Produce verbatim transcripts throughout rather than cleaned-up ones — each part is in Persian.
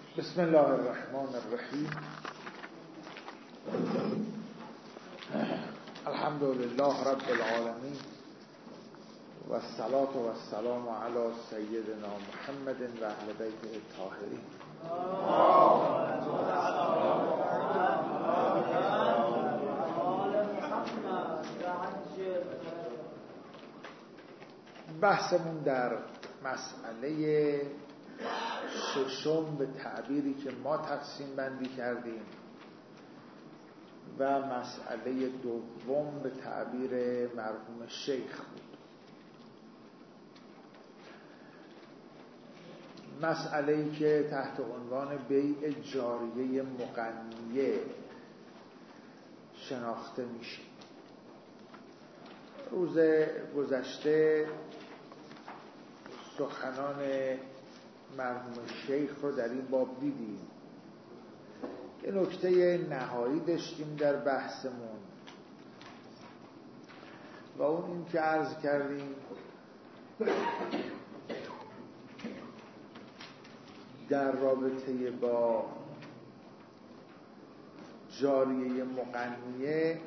بسم الله الرحمن الرحیم. الحمد لله رب العالمین و الصلاة و السلام علی سیدنا محمد و اهل بیته الطاهرین. بحثمون در مسئله ششم به تعبیری که ما تقسیم بندی کردیم و مسئله دوم به تعبیر مرحوم شیخ بود. مسئله‌ای که تحت عنوان بیع جاریه مغنیه شناخته میشه. روز گذشته سخنان مرحوم شیخ رو در این باب دیدیم. یه نکته نهایی داشتیم در بحثمون و اون این که عرض کردیم در رابطه با جاریه مغنیه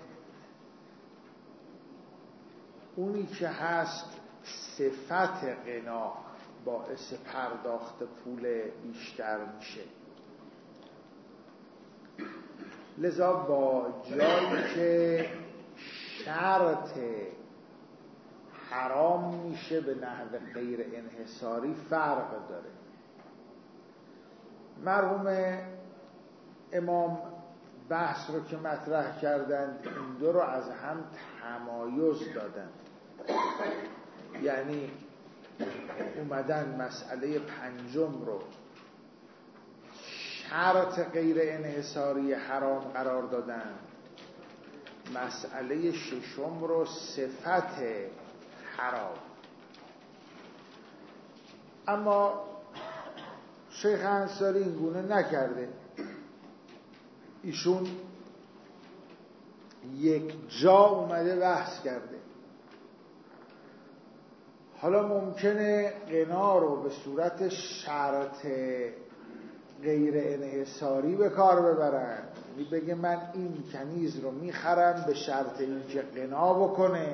اونی که هست صفت غنا باعث پرداخت پول بیشتر میشه. لذا با جایی که شرط حرام میشه به نحو غیر انحصاری فرق داره. مرحوم امام بحث رو که مطرح کردند این دو رو از هم تمایز دادند، یعنی اومدن مسئله پنجم رو شرط غیر انحصاری حرام قرار دادن، مسئله ششم رو صفت حرام. اما شیخ انصاری این گونه نکرده. ایشون یک جا اومده بحث کرده. حالا ممکنه غنا رو به صورت شرط غیر انحصاری به کار ببرن، یعنی بگه من این کنیز رو میخرم به شرط اینکه غنا بکنه.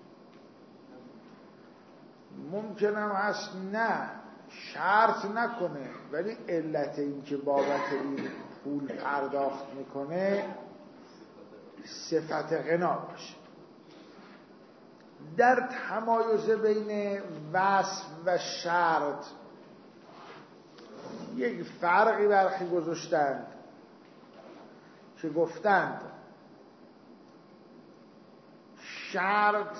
ممکنم هست نه شرط نکنه، ولی علت اینکه بابت این پول پرداخت میکنه صفت غنا باشه. در تمایز بین وصف و شرط یک فرقی برخی گذاشتند که گفتند شرط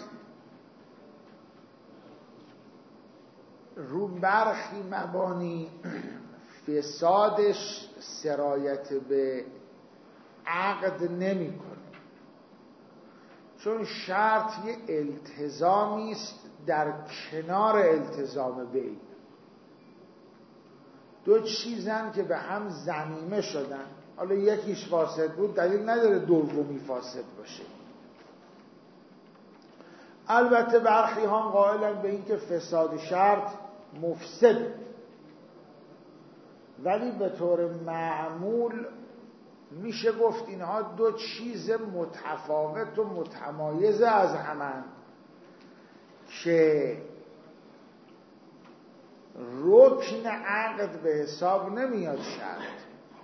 رو برخی مبانی فسادش سرایت به عقد نمی کنه، چون شرط یه التزامی است در کنار التزام بیع. دو چیزن که به هم ضمیمه شدن، حالا یکیش فاسد بود دلیل نداره دومی فاسد باشه. البته برخی هم قائلن به این که فساد شرط مفسد، ولی به طور معمول میشه گفت اینها دو چیز متفاوت و متمایز از همند که رکن عقد به حساب نمیاد شرط،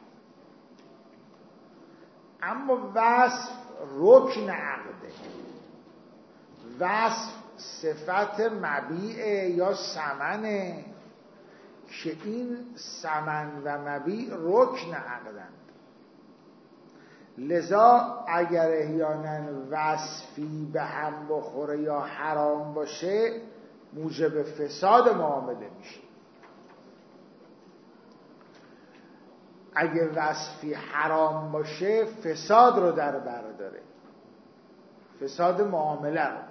اما وصف رکن عقده. وصف صفت مبیع یا ثمنه که این ثمن و مبیع رکن عقدند. لذا اگر احیانا وصفی به هم بخوره یا حرام باشه موجب فساد معامله میشه. اگر وصفی حرام باشه فساد رو در بر داره، فساد معامله رو.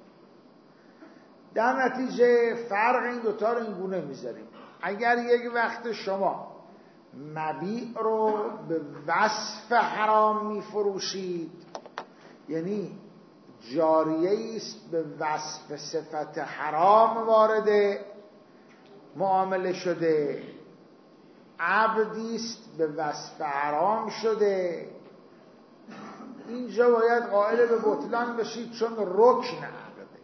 در نتیجه فرق این دوتا رو این گونه میذاریم. اگر یک وقت شما مبیع رو به وصف حرام میفروشید، یعنی جاریه است به وصف صفت حرام وارد معامله شده، عبدیست به وصف حرام شده، اینجا باید قائل به بطلان بشید چون رکن عقده.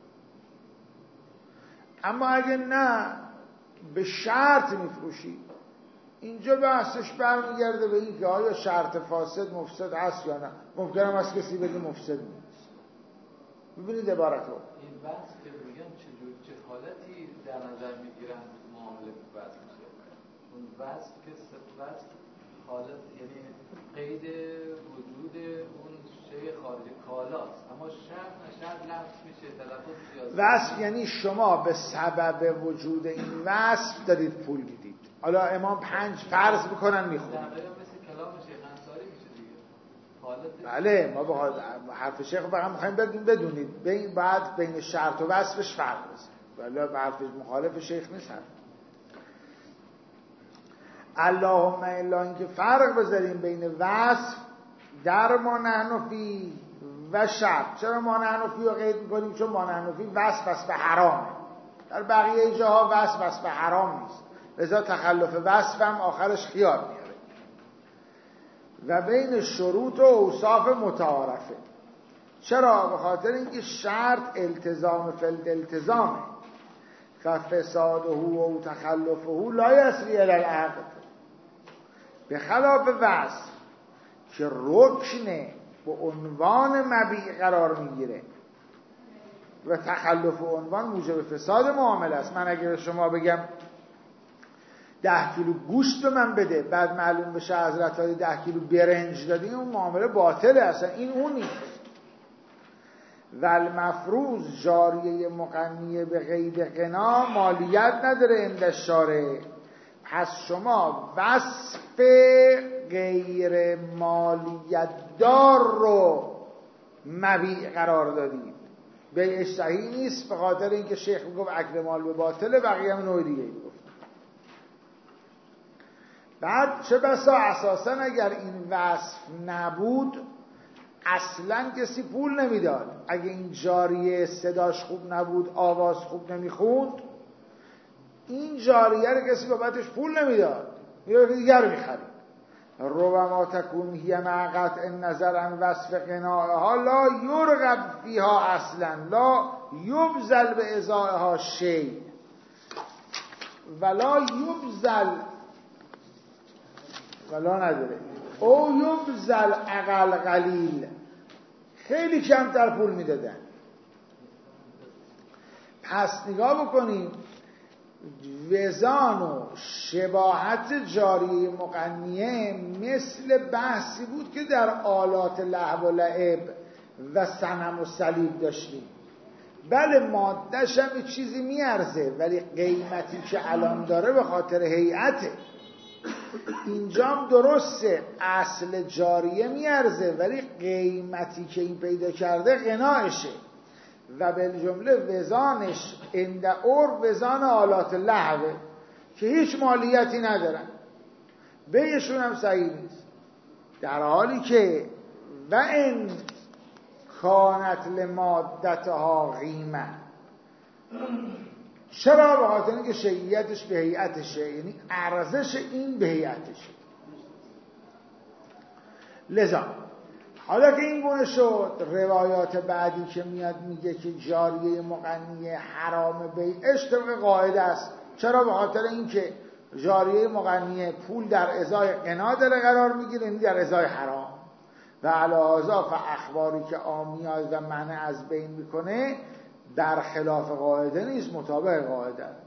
اما اگه نه به شرط میفروشید، اینجا بحثش برمیگرده به این که آیا شرط فاسد مفسد هست یا نه. ممکنه از کسی بگه مفسد نیست. ببینید عبارت رو، این بحث که میگن چجور چه حالتی در نظر میگیرن معامله بحث میشه. اون بحث که وصف حالت یعنی قید وجود اون شی خارج کالاست، اما شرط نه شرط لفظ میشه تلفظ سیاسی. وصف یعنی شما به سبب وجود این وصف دارید پول میدید. حالا امام پنج فرض میکنن میخونید. در واقع مثل کلام شیخ انصاری میشه دیگه. حالت بله، ما با حرف شیخ فقط میخوایم بدون بدونید بین بعد بین شرط و وصفش فرق بزنید. ولی حرف مخالف شیخ نیست. اللهم الا اینکه فرق بذاریم بین وصف در ما نحن فی و شرط. چرا ما نحن فی رو قید میکنیم؟ چون ما نحن فی وصف است به حرامه. در بقیه جاها وصف است به حرام نیست، لذا تخلف وصف هم آخرش خیار میاره. و بین شروط و اوصاف متعارفه. چرا؟ به خاطر اینکه شرط التزام فلد التزامه، ففساده و تخلفه لا یسری الی العقد، به خلاف وصف که رکن به عنوان مبیع قرار میگیره و تخلف عنوان موجب فساد معامله است. من اگر شما بگم ده کیلو گوشت به من بده، بعد معلوم بشه حضرت علی ده کیلو برنج دادین، اون معامله باطله، اصلا این اون نیست. و المفروض جاریه مقنیه به قید غنا مالیت نداره عند شارع. پس شما وصف غیر مالیت دار رو مبیع قرار دادید، بیعش صحیح نیست، به خاطر اینکه شیخ میگفت اکل مال به باطله، بقیه هم نوع دیگه میگفت. بعد چه بسا اساسا اگر این وصف نبود اصلا کسی پول نمیداد. اگه این جاریه صداش خوب نبود، آواز خوب نمیخوند، این جاریه رو کسی بابتش پول نمیداد، یه دیگر میخرید. ربما تکون هی مع قطع نظر عن وصف قناعها لا یرغب فیها اصلا لا یبذل به ازائها شی ولا یبذل ولا نداره او یبذل اقل قلیل، خیلی کمتر پول میدادن. پس نگاه بکنیم وزان و شباهت جاریه مقنیه مثل بحثی بود که در آلات لهو و لعب و صنم و صلیب داشتیم. بله مادهش هم یه چیزی میارزه، ولی قیمتی که الان داره به خاطر هیئته. اینجام درسته اصل جاریه میارزه، ولی قیمتی که این پیدا کرده غناشه و به جمله وزانش عند عرف وزان آلات لهوه که هیچ مالیتی ندارن، بیشون هم صحیح نیست، در حالی که و این کانت لمادتها قیمه. چرا؟ به خاطر اینکه شیعیتش به هیئتشه، یعنی ارزش این به هیئتشه. لذا حالا که این گونه شد، روایات بعدی که میاد میگه که جاریه مقنیه حرام بیعش طبق قاعده است. چرا؟ به خاطر اینکه جاریه مقنیه پول در ازای قنا داره قرار میگیره، یعنی در ازای حرام، و علاوه اخباری که آمیاز و منع از بین میکنه در خلاف قاعده نیست، مطابق قاعده است.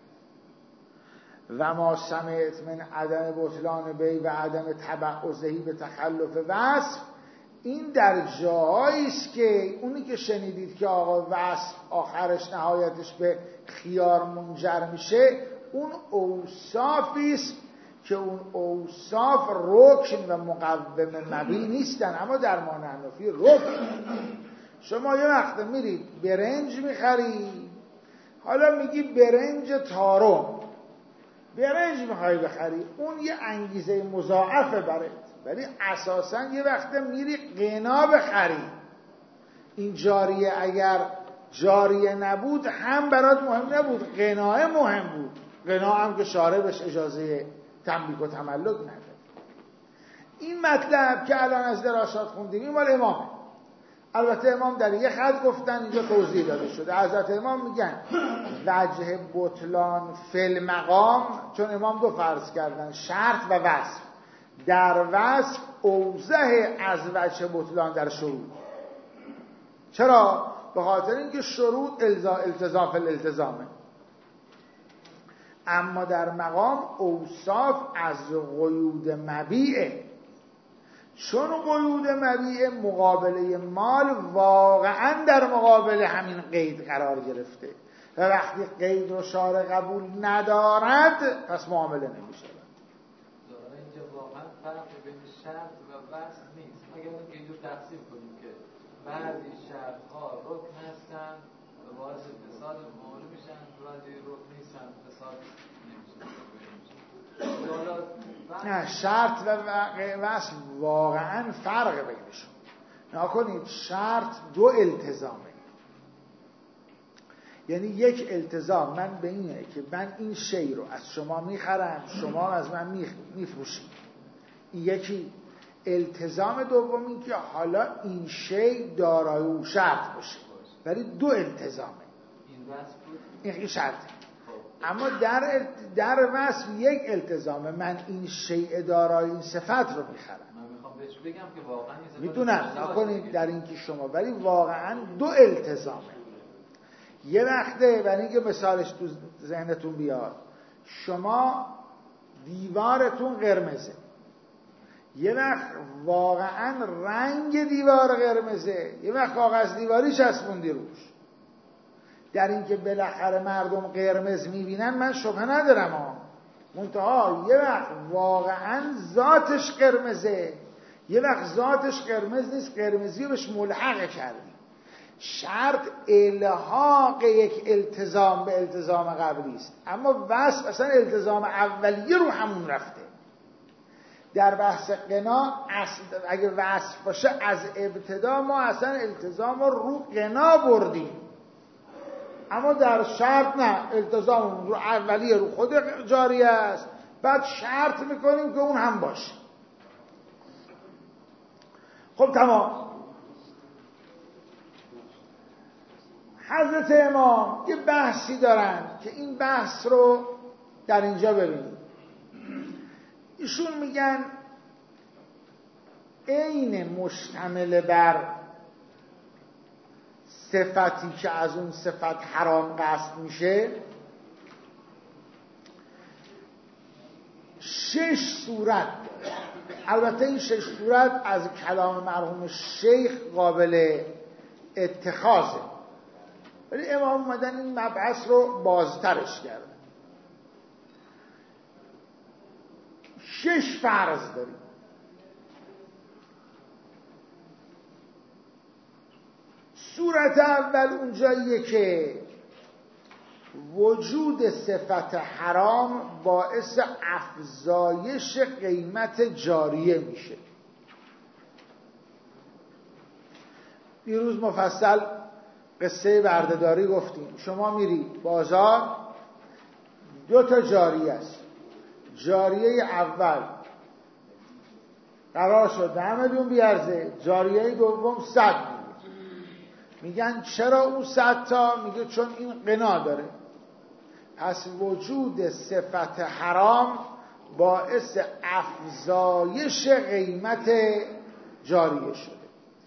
و ما سمعت من عدم بطلان بی و عدم تبعضهی به تخلف وصف، این در جاهایی است که اونی که شنیدید که آقا وصف آخرش نهایتش به خیار منجر میشه، اون اوصافی است که اون اوصاف رکن و مقوم مبی نیستن، اما در ما نحنفی رکن. شما یه وقت میرید برنج میخرید، حالا میگی برنج تارم، برنج میخوای بخری، اون یه انگیزه مضاعفه برات، ولی اساسا یه وقت میری قنا بخری. این جاریه اگر جاریه نبود هم برات مهم نبود، قناه مهم بود. قنا هم که شارع بهش اجازه تملیک و تملک نداره. این مطلب که الان از دراسات خوندیم این مال امامه. البته امام در یه خط گفتن، اینجا توضیح داده شده. حضرت امام میگن وجه بطلان فی المقام، چون امام دو فرض کردن، شرط و وصف. در وصف اوضح از وجه بطلان در شروط. چرا؟ به خاطر اینکه شروط التزام فی الالتزامه، اما در مقام اوصاف از قیود مبیعه، چون قیود مبیع مقابله مال واقعا در مقابل همین قید قرار گرفته و وقتی قید رو شارع قبول ندارد پس معامله نمیشه. داره اینجا واقعا فرق بین شرط و وصف نیست. اگر اون قید رو تقسیم کنیم که بعضی شرط ها رکن هستن و باعث فساد معامله میشن، بعضی رکن نیستن فساد نمیشه. نه، شرط و وصف واقعا فرق بینشون. نکنید شرط دو التزامه، یعنی یک التزام من به اینه که من این شی رو از شما میخرم، شما از من میفروشید. یکی التزام دوم این که حالا این شی دارای او شرط باشه، ولی دو التزامه. این این شرطه. اما در در وصف یک التزامه، من این شیء دارای این صفت رو میخرم. من میخوام بهش بگم که واقعا میتونم نکنید در این که شما، ولی واقعا دو التزامه. یه وقته برای اینکه مثالش تو ذهنتون بیاد، شما دیوارتون قرمزه، یه وقت واقعا رنگ دیوار قرمزه، یه وقت کاغذ دیواری چسبوندی روش. در اینکه بالاخره مردم قرمز میبینن من شبهه ندارم ها، منتها یه وقت واقعا ذاتش قرمزه، یه وقت ذاتش قرمز نیست، قرمزی رو بهش ملحق کردی. شرط الحاق یک التزام به التزام قبلی است، اما وصف اصلا التزام اولیه رو همون رفته. در بحث قنا اصل اگه وصف باشه از ابتدا ما اصلا التزام رو رو قنا بردیم، اما در شرط نه، التزام رو اولیه رو خود جاری است، بعد شرط میکنیم که اون هم باشه. خب تمام. حضرت امام یه بحثی دارن که این بحث رو در اینجا ببینید. ایشون میگن عین مشتمل بر صفتی که از اون صفت حرام قصد میشه شش صورت. البته این شش صورت از کلام مرحوم شیخ قابل اتخاذه، ولی امام اومدن این مبحث رو بازترش کردن. شش فرض داریم. صورت اول اونجاییه که وجود صفت حرام باعث افزایش قیمت جاریه میشه. دیروز مفصل قصه بردهداری گفتیم. شما میری بازار، دو تا جاریه است. جاریه اول قرار شد ده میلیون بیارزه، جاریه دوم صد میلیون. میگن چرا اون صد تا؟ میگه چون این قنا داره. پس وجود صفت حرام باعث افزایش قیمت جاریه شده.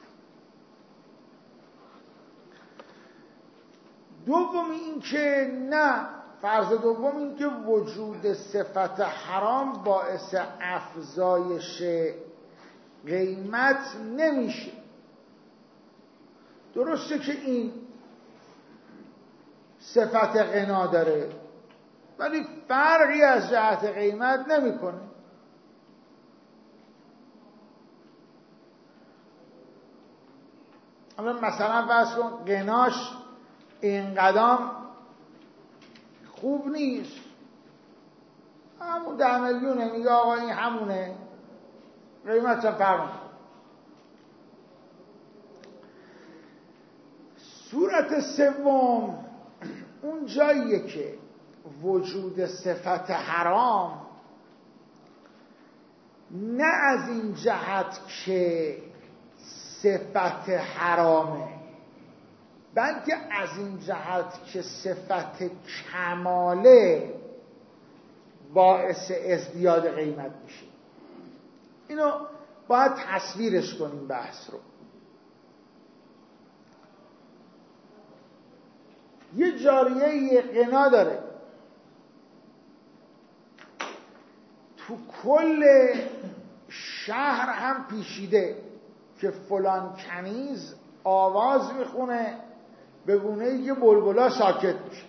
دوم این که نه، فرض دوم این که وجود صفت حرام باعث افزایش قیمت نمیشه. درسته که این صفت غنا داره ولی فرقی از جهت قیمت نمیکنه. اما مثلا فرض کن غناش اینقدام خوب نیست، همون ده میلیونه، میگه آقا این همونه، قیمت چه فرق. صورت سوم اون جاییه که وجود صفت حرام نه از این جهت که صفت حرامه، بلکه از این جهت که صفت کماله باعث ازدیاد قیمت میشه. اینو باید تصویرش کنیم بحث رو. یه جاریه یه غنا داره، تو کل شهر هم پیشیده که فلان کنیز آواز میخونه به گونه‌ای که بلبلا ساکت میشه.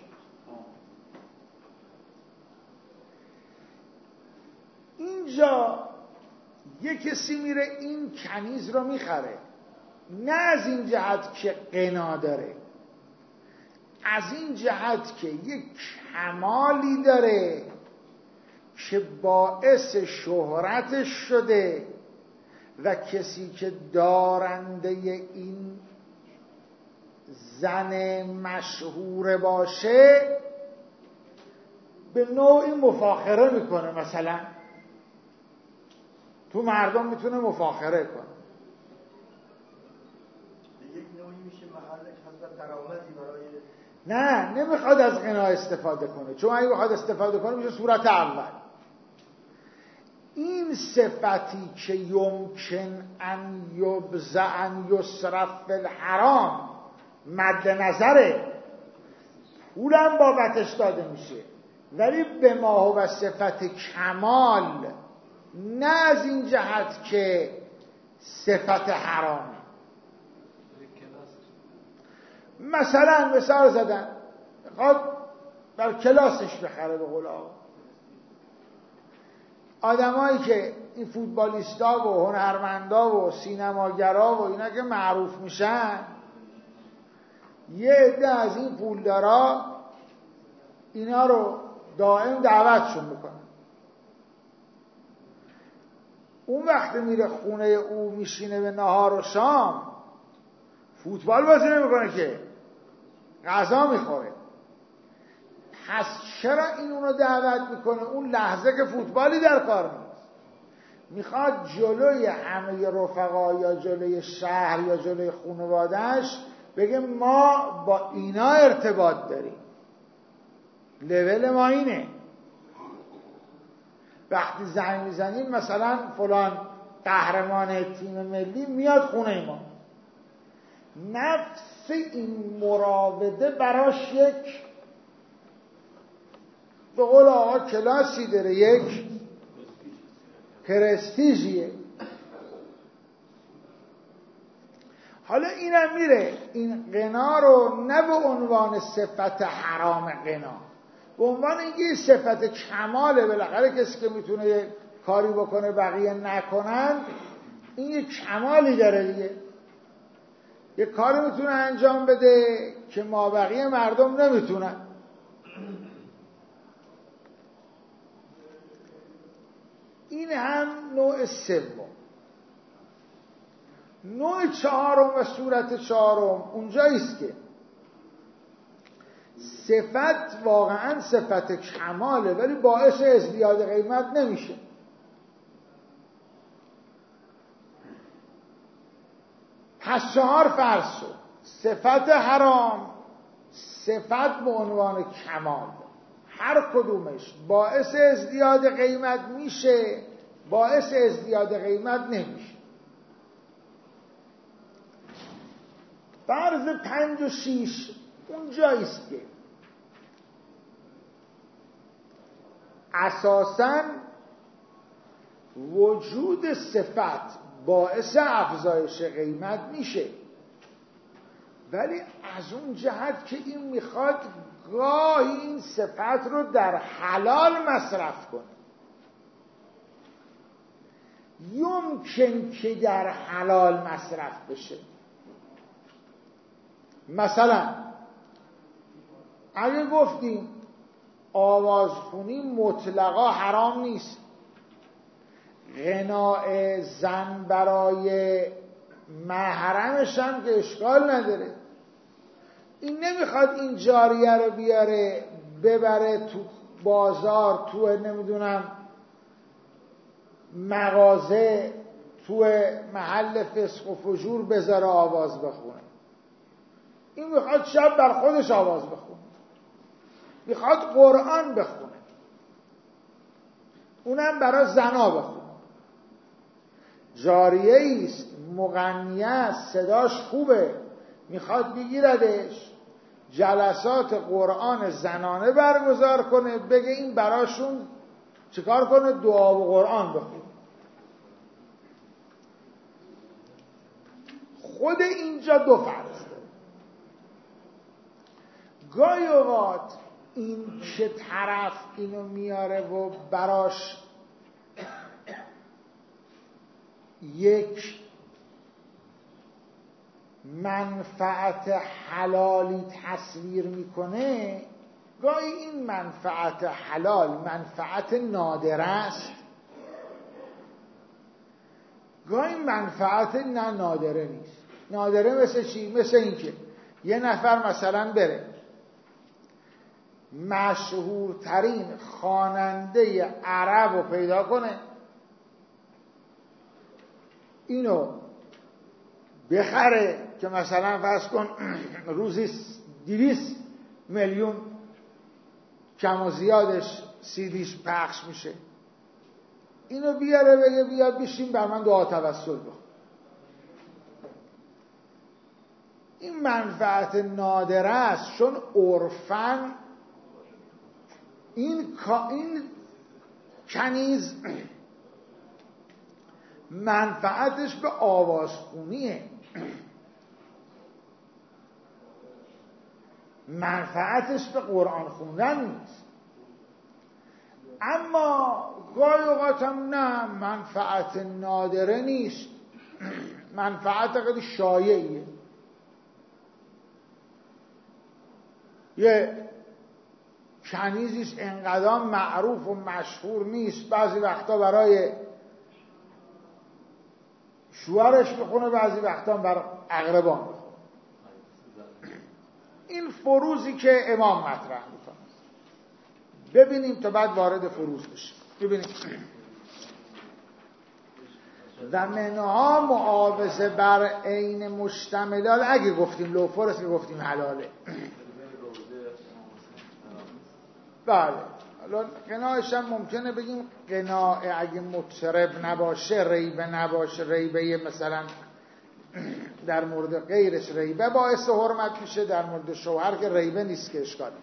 اینجا یه کسی میره این کنیز رو میخره، نه از این جهت که غنا داره، از این جهت که یک کمالی داره که باعث شهرتش شده و کسی که دارنده این زن مشهور باشه به نوعی مفاخره میکنه، مثلا تو مردم میتونه مفاخره کنه. یک نوعی میشه محل کسب درآمدی برای نه، نمیخواد از غنا استفاده کنه، چون اگه بخواد استفاده کنه میشه صورت اول. این صفتی که یمکن ان یبزع ان یصرف فی الحرام مد نظره، پولم بابتش داده میشه، ولی به ما هو صفت کمال، نه از این جهت که صفت حرامه. مثلا مثال زدن خب در کلاسش بخره، به قول آقا آدمایی که این فوتبالیستا و هنرمندا و سینماگرا و اینا که معروف میشن، یه عده از این پولدارا اینا رو دائم دعوتشون میکنن. اون وقت میره خونه او میشینه به نهار و شام، فوتبال بازی نمیکنه که، غذا میخوره. پس چرا این اونو دعوت میکنه؟ اون لحظه که فوتبالی در کار نیست، میخواد جلوی همه رفقا یا جلوی شهر یا جلوی خانواده‌اش بگه ما با اینا ارتباط داریم، لول ما اینه. وقتی زنگ میزنیم مثلا فلان قهرمان تیم ملی میاد خونه ما، نفس این مراوده براش یک به قول آقا کلاسی داره، یک پرستیژیه. حالا اینم میره این غنا رو نه به عنوان صفت حرام غنا، به عنوان اینکه صفت کماله، بالاخره کسی که میتونه یک کاری بکنه بقیه نکنن، این یک کمالی داره دیگه، یک کاری میتونه انجام بده که ما بقیه مردم نمیتونن. این هم نوع سوم. نوع چهارم و صورت چهارم اونجاییست که صفت واقعا صفت کماله ولی باعث ازدیاد قیمت نمیشه. پس چهار فرض شد: صفت حرام، صفت به عنوان کمال، هر کدومش باعث ازدیاد قیمت میشه، باعث ازدیاد قیمت نمیشه. فرض پنج و شیش اونجاییست که اساساً وجود صفت باعث افزایش قیمت میشه، ولی از اون جهت که این میخواد گاهی این صفت رو در حلال مصرف کنه. یمکن که در حلال مصرف بشه. مثلا اگه گفتیم آوازخونی مطلقا حرام نیست، غناء زن برای محرمش هم که اشکال نداره، این نمیخواد این جاریه رو بیاره ببره تو بازار، تو نمیدونم مغازه تو محل فسق و فجور بذاره آواز بخونه. این میخواد شب بر خودش آواز بخونه، میخواد قرآن بخونه، اونم برای زنا بخونه. جاریه است، مغنیه است، صداش خوبه، میخواد بگیردش جلسات قرآن زنانه برگزار کنه، بگه این براشون چیکار کنه؟ دعا و قرآن بخونه. خود اینجا دو فرض داره. گاهی اوقات این که طرف اینو میاره و براش یک منفعت حلالی تصویر میکنه، گاهی این منفعت حلال منفعت نادره است، گاهی منفعت نه نادره نیست. نادره مثل چی؟ مثل این که یه نفر مثلا بره مشهورترین خواننده عرب رو پیدا کنه، اینو بخره که مثلا فرض کن روزی دویست میلیون کم و زیادش سیدیش پخش میشه، اینو بیاره بگه بیا بشین بر من دعا توسل بکن. این منفعت نادره است، چون عرفاً این این کنیز منفعتش به آوازخونیه، منفعتش به قرآن خوندن نیست. اما گاهی اوقات هم نه، منفعت نادره نیست، منفعت خیلی شایعیه. یه کنیزیش انقدر معروف و مشهور نیست، بعضی وقتا برای شوهرش بخونه، بعضی وقتا برای اقربان بخونه. این فروزی که امام مطرح میکنه، ببینیم تا بعد وارد فروز بشیم. ببینیم و منها معاوضه بر عین مشتملات. اگه گفتیم لوفرس که گفتیم حلاله. بله، الان قناعش هم ممکنه بگیم قناع اگه مطرب نباشه، ریبه نباشه، ریبه مثلا در مورد غیرش ریبه باعث حرمت میشه، در مورد شوهر که ریبه نیست که اشکال،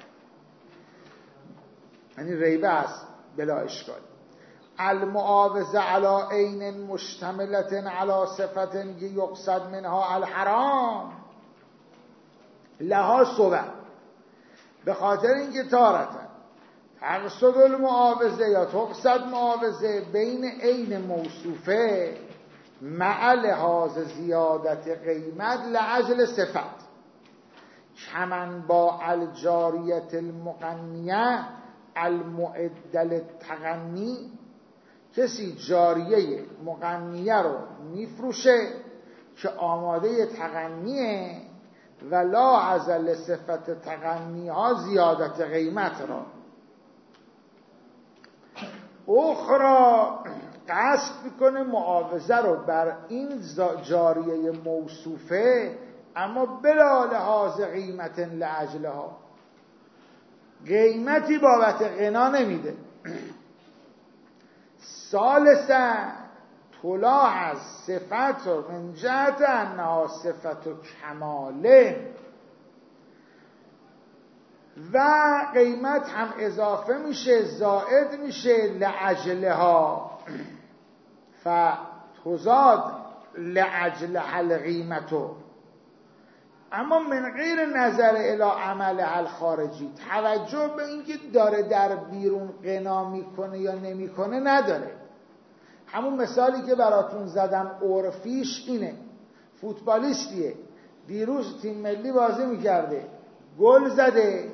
یعنی ریبه است بلا اشکال. المعاوضه علی عین مشتملت علی صفت یقصد منها الحرام لها صبر، به خاطر اینکه تارتن تقصد المعاوضه یا تقصد معاوضه بین عین موصوفه مع لحاظ زیادت قیمت لعجل صفت، کمن با الجاریت المغنیه المعدل تغنی. کسی جاریه مغنیه رو میفروشه که آماده تغنیه، ولا عزل صفت تغنی ها زیادت قیمت را. اخرى قصد میکنه معاوضه رو بر این جاریه موصوفه، اما بلا لحاظ قیمت لعجلها، قیمتی بابت غنا نمیده. ثالثا طلاع از صفت و من جهت انها صفت و کماله، و قیمت هم اضافه میشه زائد میشه لعجلها، فتزاد لعجل القیمتو، اما من غیر نظر الی عمل الخارجی، توجه به اینکه داره در بیرون قنا میکنه یا نمیکنه نداره. همون مثالی که براتون زدم عرفیش اینه، فوتبالیستیه، دیروز تیم ملی بازی میکرده، گل زده،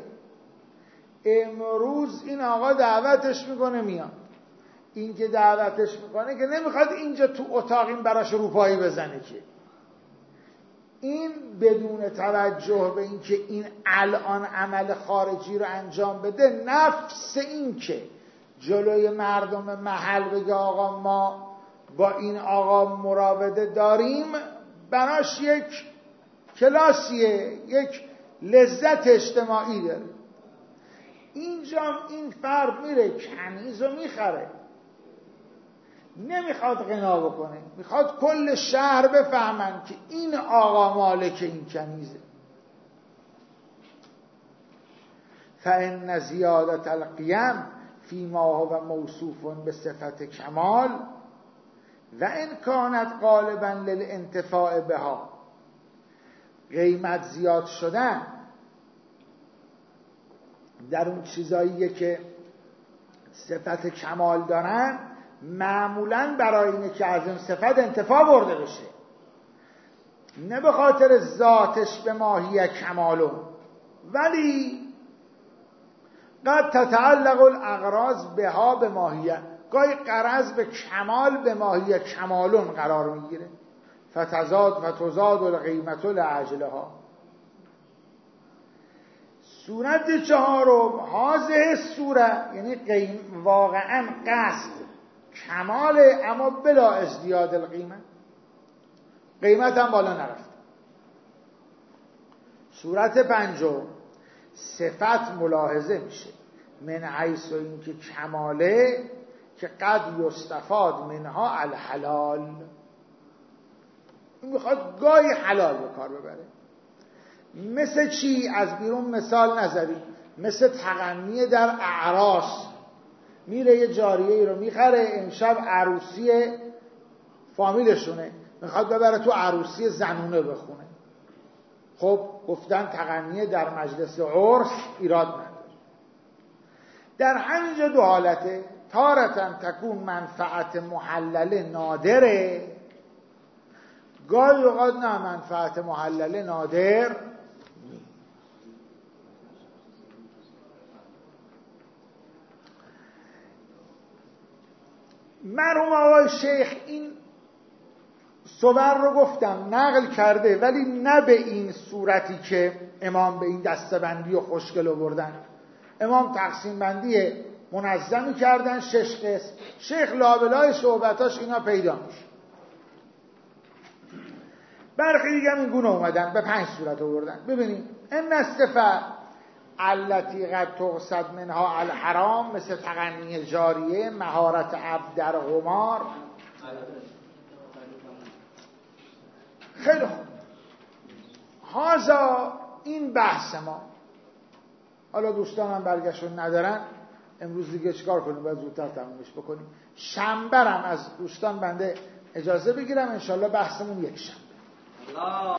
امروز این آقا دعوتش میکنه میاد. این که دعوتش میکنه که نمیخواد اینجا تو اتاق این براش روپایی بزنه، که این بدون توجه به این که این الان عمل خارجی رو انجام بده، نفس این که جلوی مردم محل بگه آقا ما با این آقا مراوده داریم، براش یک کلاسیه، یک لذت اجتماعی داره. اینجا این فرد میره کنیز رو میخره، نمیخواد غنا بکنه، میخواد کل شهر بفهمن که این آقا مالک این کنیزه. فإن زیادت القیم فیما هو موصوف به صفت کمال و ان کانت غالبا للانتفاع بها، قیمت زیاد شدن در اون چیزاییه که صفت کمال دارن معمولاً برای اینه که از این صفت انتفاع برده بشه، نه به خاطر ذاتش به ماهی کمالون. ولی قد تتعلق الاغراض بها به ماهیه، گاهی غرض به کمال به ماهی کمالون قرار میگیره. فتزاد فتزاد القیمت لعجلها. صورت چهارم حاضه صورت، یعنی قیم واقعا قصد کماله اما بلا ازدیاد القیمت، قیمت هم بالا نرفت. صورت پنجم صفت ملاحظه میشه من حیث این که کماله که قد یستفاد منها الحلال، این میخواد گاهی حلال به کار ببره. مثل چی؟ از بیرون مثال نظری، مثل تغنی در اعراس، میره یه جاریه رو میخره، امشب عروسی فامیلشونه، میخواد ببره تو عروسی زنونه بخونه. خب گفتن تغنی در مجلس عرس ایراد نداره. در همینجا دو حالته، تارتن تکون منفعت محلله نادره، گاهی اوقات نه منفعت محلله نادر. مرحوم آقای شیخ این صور رو گفتم نقل کرده، ولی نه به این صورتی که امام به این دسته‌بندی و خوشگل آوردن. امام تقسیم بندی منظمی کردن شش قسم، شیخ لابلای صحبتاش اینا پیدا میشه. برخی دیگه هم این گونه اومدن به پنج صورت آوردن. ببینید این استفا التی قد تقصد منها الحرام، مثل تغنی جاریه، مهارت عبد در قمار. خیلی خوب، هازا این بحث ما. حالا دوستانم برگشتون ندارن، امروز دیگه چیکار کنیم؟ باید زودتر تمومش بکنیم. شنبه هم از دوستان بنده اجازه بگیرم، انشالله بحثمون یک شنبه.